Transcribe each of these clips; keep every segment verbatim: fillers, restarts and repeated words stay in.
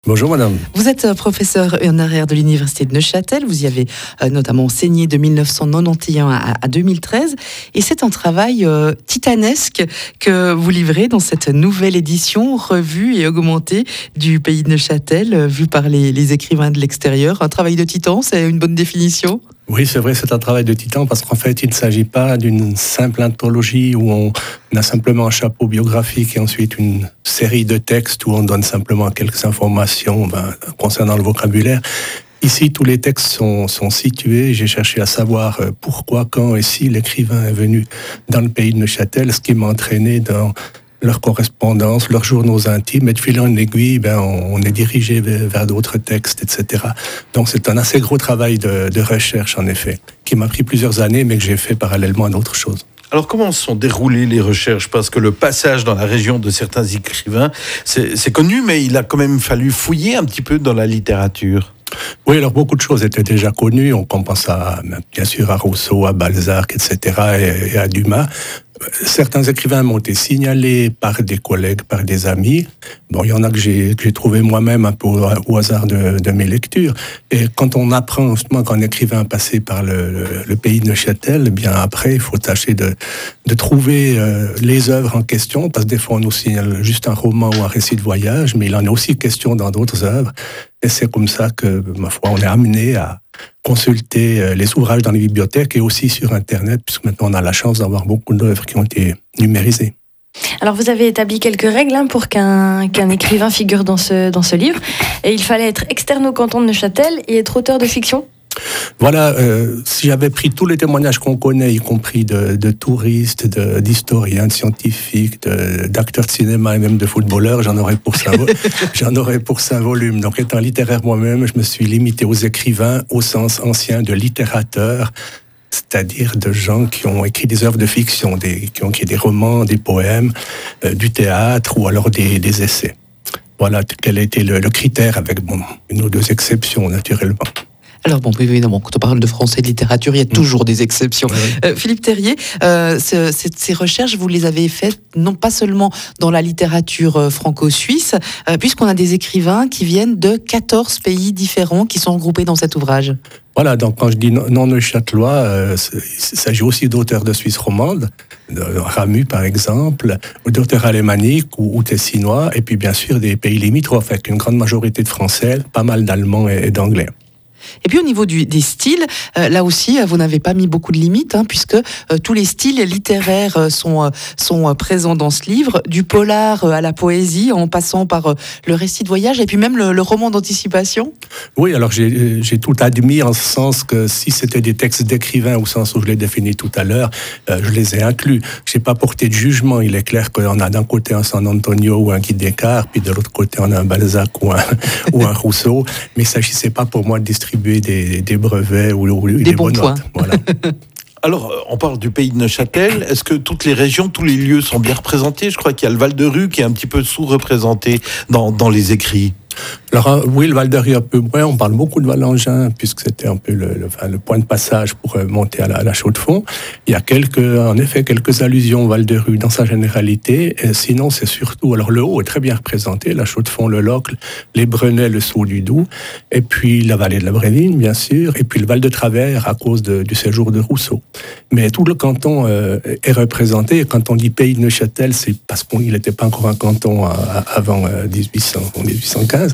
Bonjour madame. Vous êtes professeur honoraire de l'Université de Neuchâtel, vous y avez euh, notamment enseigné de mille neuf cent quatre-vingt-onze à, à deux mille treize, et c'est un travail euh, titanesque que vous livrez dans cette nouvelle édition revue et augmentée du pays de Neuchâtel, euh, vue par les, les écrivains de l'extérieur. Un travail de titan, c'est une bonne définition ? Oui, c'est vrai, c'est un travail de titan parce qu'en fait, il ne s'agit pas d'une simple anthologie où on a simplement un chapeau biographique et ensuite une série de textes où on donne simplement quelques informations ben, concernant le vocabulaire. Ici, tous les textes sont, sont situés. J'ai cherché à savoir pourquoi, quand et si l'écrivain est venu dans le pays de Neuchâtel, ce qui m'a entraîné dans leur correspondance, leurs journaux intimes, et de fil en aiguille, ben, on est dirigé vers, vers d'autres textes, et cetera. Donc c'est un assez gros travail de, de recherche, en effet, qui m'a pris plusieurs années, mais que j'ai fait parallèlement à d'autres choses. Alors comment se sont déroulées les recherches ? Parce que le passage dans la région de certains écrivains, c'est, c'est connu, mais il a quand même fallu fouiller un petit peu dans la littérature. Oui, alors beaucoup de choses étaient déjà connues. On pense à, bien sûr à Rousseau, à Balzac, et cetera, et, et à Dumas. Certains écrivains m'ont été signalés par des collègues, par des amis. Bon, il y en a que j'ai, que j'ai trouvé moi-même un peu au, au hasard de, de mes lectures. Et quand on apprend justement qu'un écrivain est passé par le, le, le pays de Neuchâtel, eh bien après, il faut tâcher de, de trouver euh, les œuvres en question, parce que des fois on nous signale juste un roman ou un récit de voyage, mais il en est aussi question dans d'autres œuvres. Et c'est comme ça que, ma foi, on est amené à consulter les ouvrages dans les bibliothèques et aussi sur Internet, puisque maintenant on a la chance d'avoir beaucoup d'œuvres qui ont été numérisées. Alors vous avez établi quelques règles hein, pour qu'un, qu'un écrivain figure dans ce, dans ce livre. Et il fallait être externe au canton de Neuchâtel et être auteur de fiction. Voilà, euh, si j'avais pris tous les témoignages qu'on connaît, y compris de, de touristes, de, d'historiens, de scientifiques, de, d'acteurs de cinéma et même de footballeurs, j'en aurais pour cinq, j'en aurais pour cinq volumes. Donc étant littéraire moi-même, je me suis limité aux écrivains au sens ancien de littérateurs, c'est-à-dire de gens qui ont écrit des œuvres de fiction, des, qui ont écrit des romans, des poèmes, euh, du théâtre ou alors des, des essais. Voilà quel a été le, le critère, avec bon, une ou deux exceptions naturellement. Alors bon, évidemment, quand on parle de français et de littérature, il y a toujours des exceptions. Oui. Euh, Philippe Terrier, euh, ce, ces, ces recherches, vous les avez faites non pas seulement dans la littérature euh, franco-suisse, euh, puisqu'on a des écrivains qui viennent de quatorze pays différents qui sont regroupés dans cet ouvrage. Voilà, donc quand je dis non neuchâtelois, euh, il s'agit aussi d'auteurs de Suisse romande, de Ramu par exemple, ou d'auteurs alémaniques ou, ou tessinois, et puis bien sûr des pays limitrophes, avec une grande majorité de français, pas mal d'allemands et, et d'anglais. Et puis au niveau du, des styles, euh, là aussi, vous n'avez pas mis beaucoup de limites, hein, puisque euh, tous les styles littéraires euh, sont, euh, sont euh, présents dans ce livre, du polar euh, à la poésie, en passant par euh, le récit de voyage, et puis même le, le roman d'anticipation. Oui, alors j'ai, j'ai tout admis en ce sens que si c'était des textes d'écrivains, au sens où je l'ai défini tout à l'heure, euh, je les ai inclus. Je n'ai pas porté de jugement. Il est clair qu'on a d'un côté un San Antonio ou un Guy Descartes, puis de l'autre côté on a un Balzac ou un, ou un Rousseau, mais il ne s'agissait pas pour moi de distribuer Des, des brevets ou, ou des, des bonnes bons notes. Voilà. Alors, on parle du pays de Neuchâtel. Est-ce que toutes les régions, tous les lieux sont bien représentés ? Je crois qu'il y a le Val-de-Ruz qui est un petit peu sous-représenté dans, dans les écrits. Alors oui, le Val-de-Ruz un peu moins, on parle beaucoup de Valangin, puisque c'était un peu le, le, enfin, le point de passage pour monter à la, à la Chaux-de-Fonds. Il y a quelques, en effet quelques allusions au Val-de-Ruz dans sa généralité, et sinon c'est surtout, alors le Haut est très bien représenté, la Chaux-de-Fonds, le Locle, les Brenets, le Sault du Doubs, et puis la vallée de la Brévine, bien sûr, et puis le Val-de-Travers à cause de, du séjour de Rousseau. Mais tout le canton euh, est représenté, et quand on dit pays de Neuchâtel, c'est parce qu'il n'était pas encore un canton à, à, avant euh, dix-huit cents, dix-huit cent quinze,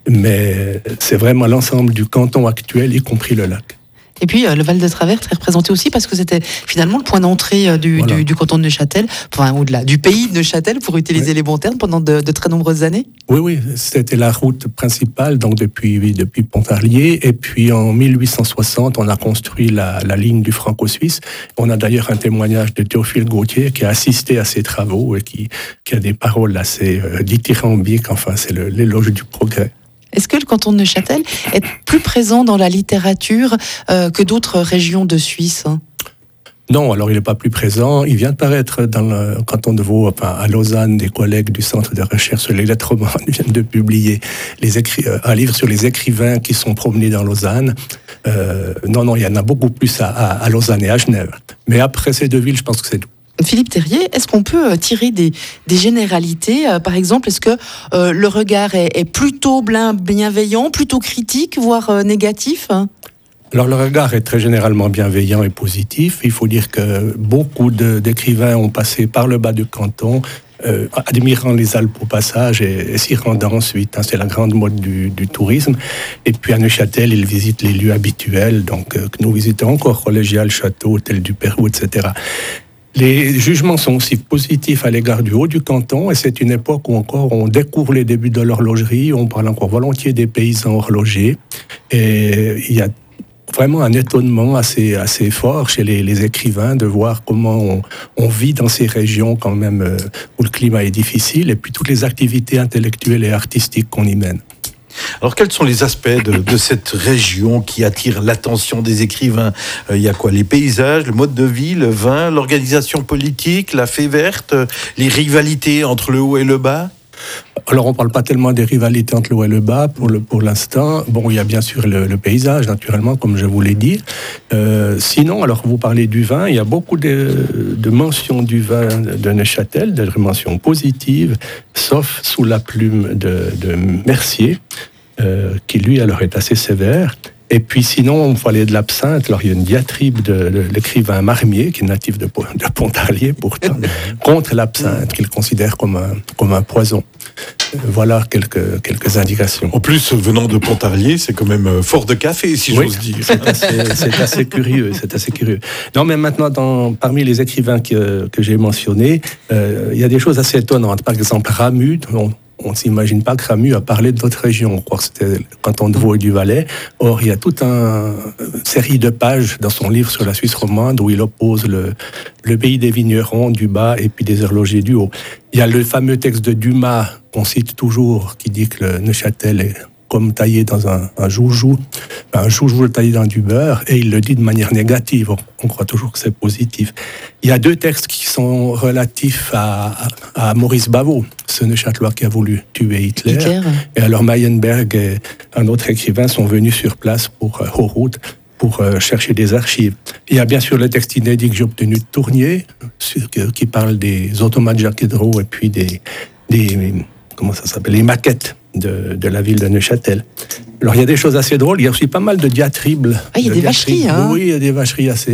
mais c'est vraiment l'ensemble du canton actuel, y compris le lac. Et puis euh, le Val-de-Travers très représenté aussi parce que c'était finalement le point d'entrée euh, du, voilà. du, du canton de Neuchâtel, enfin au-delà, du pays de Neuchâtel pour utiliser oui. les bons termes pendant de, de très nombreuses années. Oui, oui, c'était la route principale, donc depuis, oui, depuis Pontarlier. Et puis en mille huit cent soixante, on a construit la, la ligne du franco-suisse. On a d'ailleurs un témoignage de Théophile Gautier qui a assisté à ces travaux et qui, qui a des paroles assez euh, dithyrambiques. Enfin, c'est le, l'éloge du progrès. Est-ce que le canton de Neuchâtel est plus présent dans la littérature euh, que d'autres régions de Suisse ? Non, alors il n'est pas plus présent. Il vient de paraître dans le canton de Vaud, enfin, à Lausanne, des collègues du Centre de recherche sur les lettres romanes viennent de publier les écri- un livre sur les écrivains qui sont promenés dans Lausanne. Euh, non, non, il y en a beaucoup plus à, à, à Lausanne et à Genève. Mais après ces deux villes, je pense que c'est tout. Philippe Terrier, est-ce qu'on peut tirer des, des généralités? Par exemple, est-ce que euh, le regard est, est plutôt bienveillant, plutôt critique, voire euh, négatif? Alors le regard est très généralement bienveillant et positif. Il faut dire que beaucoup de, d'écrivains ont passé par le bas du canton, euh, admirant les Alpes au passage et, et s'y rendant ensuite. Hein, c'est la grande mode du, du tourisme. Et puis à Neuchâtel, ils visitent les lieux habituels, donc euh, que nous visitons encore, Collégial, Château, Hôtel du Pérou, et cetera. Les jugements sont aussi positifs à l'égard du haut du canton, et c'est une époque où encore on découvre les débuts de l'horlogerie, on parle encore volontiers des paysans horlogers, et il y a vraiment un étonnement assez, assez fort chez les, les écrivains de voir comment on, on vit dans ces régions quand même euh, où le climat est difficile, et puis toutes les activités intellectuelles et artistiques qu'on y mène. Alors, quels sont les aspects de, de cette région qui attirent l'attention des écrivains? Il euh, y a quoi? Les paysages, le mode de vie, le vin, l'organisation politique, la fée verte, les rivalités entre le haut et le bas? Alors, on ne parle pas tellement des rivalités entre le haut et le bas pour, le, pour l'instant. Bon, il y a bien sûr le, le paysage, naturellement, comme je vous l'ai dit. Euh, sinon, alors, vous parlez du vin. Il y a beaucoup de, de mentions du vin de Neuchâtel, de mentions positives, sauf sous la plume de, de Mercier, euh, qui, lui, alors, est assez sévère. Et puis sinon, on parlait de l'absinthe. Alors, il y a une diatribe de, de l'écrivain Marmier, qui est natif de, de Pontarlier pourtant, contre l'absinthe, qu'il considère comme un, comme un poison. Voilà quelques, quelques indications. En plus, venant de Pontarlier, c'est quand même fort de café, si oui, j'ose dire. C'est assez, c'est assez curieux, c'est assez curieux. Non, mais maintenant, dans, parmi les écrivains que, que j'ai mentionnés, euh, il y a des choses assez étonnantes. Par exemple, Ramu, on, on ne s'imagine pas que Ramu a parlé de notre région. On croit que c'était le canton de Vaud et du Valais. Or, il y a toute un, une série de pages dans son livre sur la Suisse romande où il oppose le, le pays des vignerons du bas et puis des horlogers du haut. Il y a le fameux texte de Dumas qu'on cite toujours, qui dit que le Neuchâtel est comme taillé dans un, un joujou, un joujou taillé dans du beurre, et il le dit de manière négative. On croit toujours que c'est positif. Il y a deux textes qui sont relatifs à, à, à Maurice Bavaud, ce Neuchâtelois qui a voulu tuer Hitler. Hitler. Et alors Mayenberg et un autre écrivain sont venus sur place pour euh, Horout, pour euh, chercher des archives. Il y a bien sûr le texte inédit que j'ai obtenu de Tournier, sur, qui parle des automates Jacques Hédreau et puis des, des comment ça s'appelle, les maquettes de, de la ville de Neuchâtel. Alors, il y a des choses assez drôles. Il y a aussi pas mal de diatribes. Ah, il y a de des vacheries, hein? Oui, il y a des vacheries assez,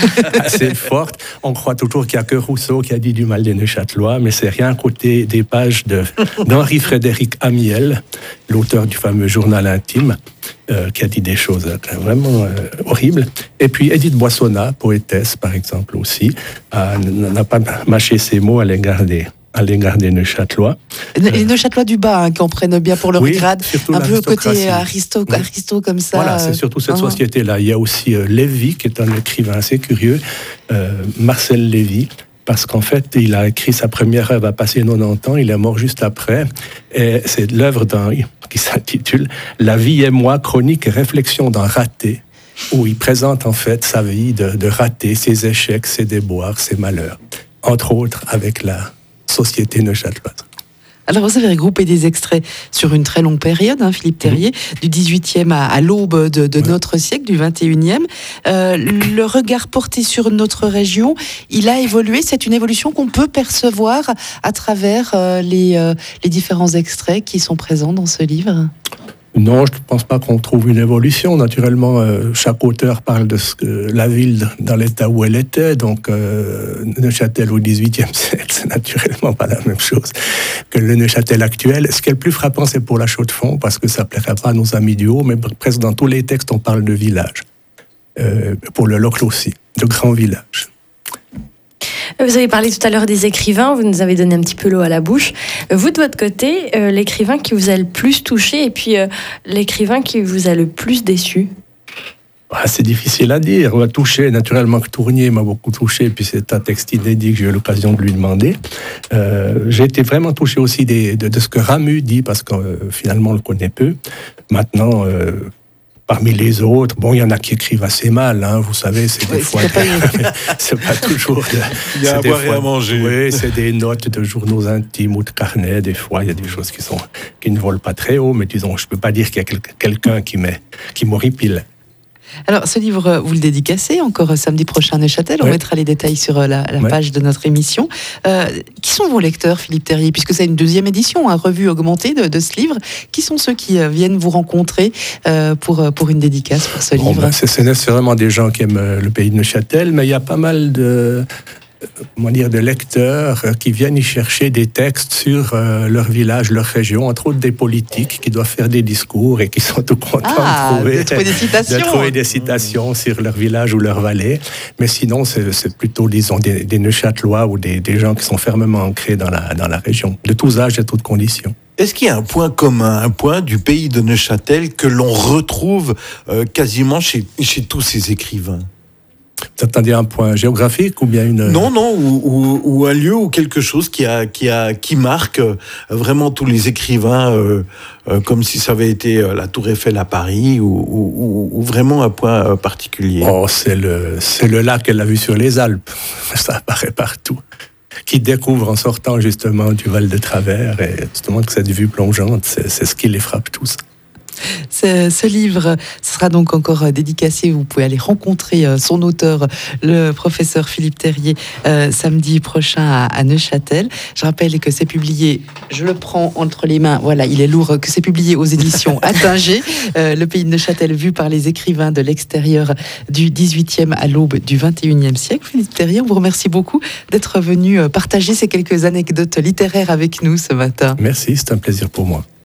assez fortes. On croit toujours qu'il n'y a que Rousseau qui a dit du mal des Neuchâtelois, mais c'est rien à côté des pages de, d'Henri-Frédéric Amiel, l'auteur du fameux journal intime, euh, qui a dit des choses vraiment euh, horribles. Et puis, Édith Boissonnat, poétesse, par exemple, aussi, euh, n'a pas mâché ses mots à l'égard des à l'égard des Neuchâtelois. Les Neuchâtelois du bas, hein, qui en prennent bien pour leur oui, grade, un peu côté aristo, oui. aristo comme ça. Voilà, c'est surtout cette euh, société-là. Il y a aussi euh, Lévy, qui est un écrivain assez curieux, euh, Marcel Lévy, parce qu'en fait, il a écrit sa première œuvre à passer quatre-vingt-dix ans, il est mort juste après, et c'est l'œuvre d'un, qui s'intitule « La vie et moi, chronique et réflexion d'un raté », où il présente en fait sa vie de, de raté, ses échecs, ses déboires, ses malheurs, entre autres avec la société neuchâteloise. Alors, vous avez regroupé des extraits sur une très longue période, hein, Philippe Terrier, mmh. du dix-huitième à, à l'aube de, de ouais. notre siècle, du vingt et unième. Euh, le regard porté sur notre région, il a évolué. C'est une évolution qu'on peut percevoir à travers euh, les, euh, les différents extraits qui sont présents dans ce livre. Non, je ne pense pas qu'on trouve une évolution. Naturellement, euh, chaque auteur parle de ce que la ville dans l'état où elle était. Donc, euh, Neuchâtel au dix-huitième siècle, c'est naturellement pas la même chose que le Neuchâtel actuel. Ce qui est le plus frappant, c'est pour la Chaux-de-Fonds, parce que ça ne plairait pas à nos amis du haut, mais presque dans tous les textes, on parle de village. Euh, pour le Locle aussi, de grands villages. Vous avez parlé tout à l'heure des écrivains, vous nous avez donné un petit peu l'eau à la bouche. Vous, de votre côté, euh, l'écrivain qui vous a le plus touché et puis euh, l'écrivain qui vous a le plus déçu? Ah, c'est difficile à dire. On va toucher, naturellement que Tournier m'a beaucoup touché, puis c'est un texte inédit que j'ai eu l'occasion de lui demander. Euh, j'ai été vraiment touché aussi des, de, de ce que Ramu dit, parce que euh, finalement on le connaît peu. Maintenant... Euh, Parmi les autres, bon, il y en a qui écrivent assez mal, hein, vous savez, c'est des oui, fois... C'est pas, c'est pas toujours... De, il y a à boire et à manger. Oui, c'est des notes de journaux intimes ou de carnets, des fois, il y a des choses qui, sont, qui ne volent pas très haut, mais disons, je ne peux pas dire qu'il y a quelqu'un qui, qui m'horripile. Alors, ce livre, vous le dédicacez encore samedi prochain à Neuchâtel. On oui. mettra les détails sur la, la oui. page de notre émission. Euh, qui sont vos lecteurs, Philippe Terrier, puisque c'est une deuxième édition, une revue augmentée de, de ce livre. Qui sont ceux qui euh, viennent vous rencontrer euh, pour, pour une dédicace pour ce bon, livre ben, c'est, c'est nécessairement des gens qui aiment le pays de Neuchâtel, mais il y a pas mal de... comment dire, de lecteurs qui viennent y chercher des textes sur euh, leur village, leur région, entre autres des politiques qui doivent faire des discours et qui sont tout contents ah, de, trouver, de trouver des citations, de trouver des citations sur leur village ou leur vallée. Mais sinon, c'est, c'est plutôt, disons, des, des Neuchâtelois ou des, des gens qui sont fermement ancrés dans la, dans la région, de tous âges et toutes conditions. Est-ce qu'il y a un point commun, un point du pays de Neuchâtel que l'on retrouve euh, quasiment chez, chez tous ces écrivains ? Vous attendez un point géographique ou bien une... Non, non, ou, ou, ou un lieu ou quelque chose qui, a, qui, a, qui marque euh, vraiment tous les écrivains, euh, euh, comme si ça avait été euh, la Tour Eiffel à Paris, ou, ou, ou vraiment un point euh, particulier. Oh, c'est le, c'est le lac qu'elle a vu sur les Alpes. Ça apparaît partout. Qui découvre en sortant justement du Val de Travers, et justement que cette vue plongeante, c'est, c'est ce qui les frappe tous. Ce, ce livre sera donc encore dédicacé. Vous pouvez aller rencontrer son auteur, le professeur Philippe Terrier, euh, samedi prochain à, à Neuchâtel. Je rappelle que c'est publié, je le prends entre les mains, voilà, il est lourd, que c'est publié aux éditions Attinger, euh, le pays de Neuchâtel vu par les écrivains de l'extérieur du dix-huitième à l'aube du vingt et unième siècle. Philippe Terrier, on vous remercie beaucoup d'être venu partager ces quelques anecdotes littéraires avec nous ce matin. Merci, c'est un plaisir pour moi.